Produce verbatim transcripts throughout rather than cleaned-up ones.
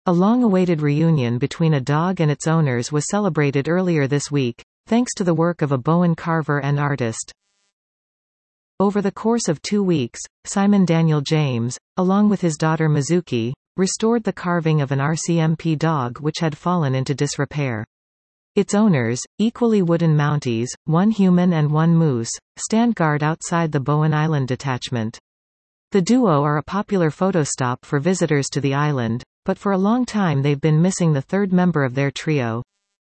A long-awaited reunion between a dog and its owners was celebrated earlier this week, thanks to the work of a Bowen carver and artist. Over the course of two weeks, Simon Daniel James, along with his daughter Mizuki, restored the carving of an R C M P dog which had fallen into disrepair. Its owners, equally wooden Mounties, one human and one moose, stand guard outside the Bowen Island detachment. The duo are a popular photo stop for visitors to the island, but for a long time they've been missing the third member of their trio.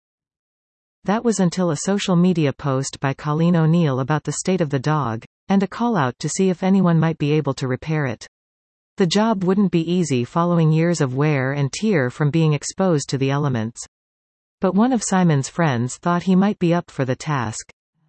That was until a social media post by Colleen O'Neill about the state of the dog, and a call-out to see if anyone might be able to repair it. The job wouldn't be easy following years of wear and tear from being exposed to the elements. But one of Simon's friends thought he might be up for the task.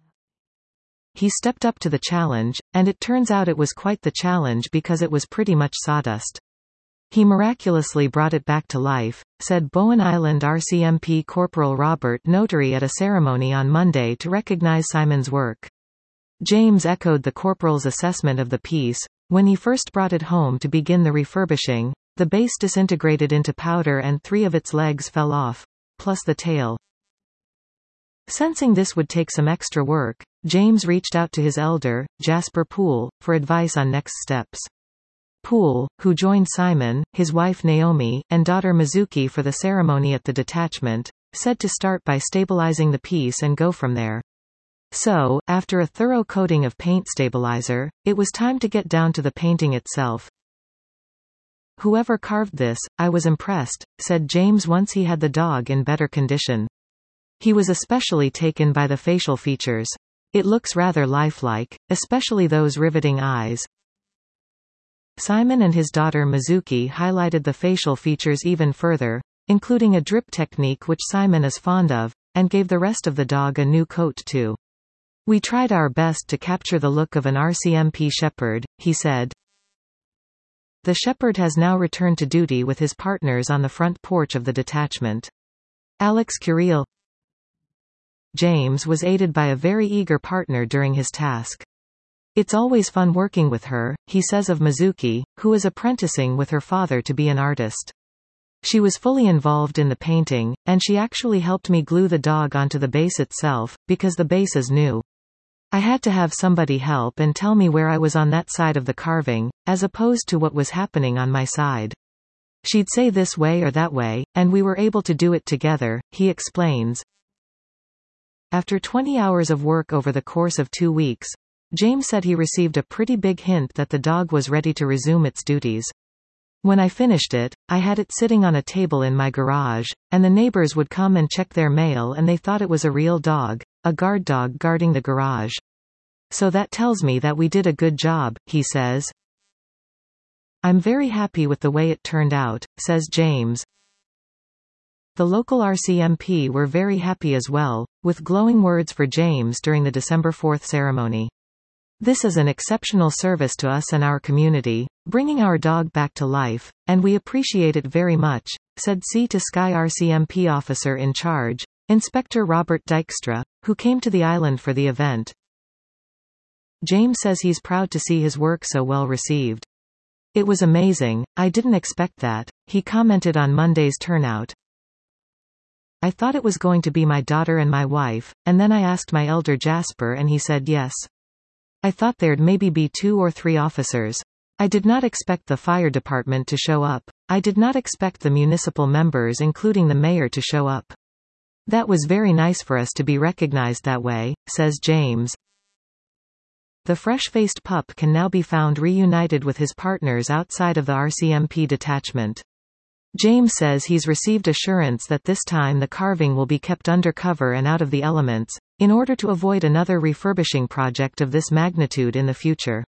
He stepped up to the challenge, and it turns out it was quite the challenge because it was pretty much sawdust. He miraculously brought it back to life, said Bowen Island R C M P Corporal Robert Notary at a ceremony on Monday to recognize Simon's work. James echoed the corporal's assessment of the piece. When he first brought it home to begin the refurbishing, the base disintegrated into powder and three of its legs fell off, plus the tail. Sensing this would take some extra work, James reached out to his elder, Jasper Poole, for advice on next steps. Poole, who joined Simon, his wife Naomi, and daughter Mizuki for the ceremony at the detachment, said to start by stabilizing the piece and go from there. So, after a thorough coating of paint stabilizer, it was time to get down to the painting itself. Whoever carved this, I was impressed, said James once he had the dog in better condition. He was especially taken by the facial features. It looks rather lifelike, especially those riveting eyes. Simon and his daughter Mizuki highlighted the facial features even further, including a drip technique which Simon is fond of, and gave the rest of the dog a new coat too. We tried our best to capture the look of an R C M P shepherd, he said. The shepherd has now returned to duty with his partners on the front porch of the detachment. Alex Curiel. James was aided by a very eager partner during his task. It's always fun working with her, he says of Mizuki, who is apprenticing with her father to be an artist. She was fully involved in the painting, and she actually helped me glue the dog onto the base itself, because the base is new. I had to have somebody help and tell me where I was on that side of the carving, as opposed to what was happening on my side. She'd say this way or that way, and we were able to do it together, he explains. After twenty hours of work over the course of two weeks, James said he received a pretty big hint that the dog was ready to resume its duties. When I finished it, I had it sitting on a table in my garage, and the neighbors would come and check their mail and they thought it was a real dog, a guard dog guarding the garage. So that tells me that we did a good job, he says. I'm very happy with the way it turned out, says James. The local R C M P were very happy as well, with glowing words for James during the December fourth ceremony. This is an exceptional service to us and our community, bringing our dog back to life, and we appreciate it very much, said Sea to Sky R C M P officer in charge, Inspector Robert Dykstra, who came to the island for the event. James says he's proud to see his work so well received. It was amazing, I didn't expect that, he commented on Monday's turnout. I thought it was going to be my daughter and my wife, and then I asked my elder Jasper and he said yes. I thought there'd maybe be two or three officers. I did not expect the fire department to show up. I did not expect the municipal members including the mayor to show up. That was very nice for us to be recognized that way, says James. The fresh-faced pup can now be found reunited with his partners outside of the R C M P detachment. James says he's received assurance that this time the carving will be kept under cover and out of the elements, in order to avoid another refurbishing project of this magnitude in the future.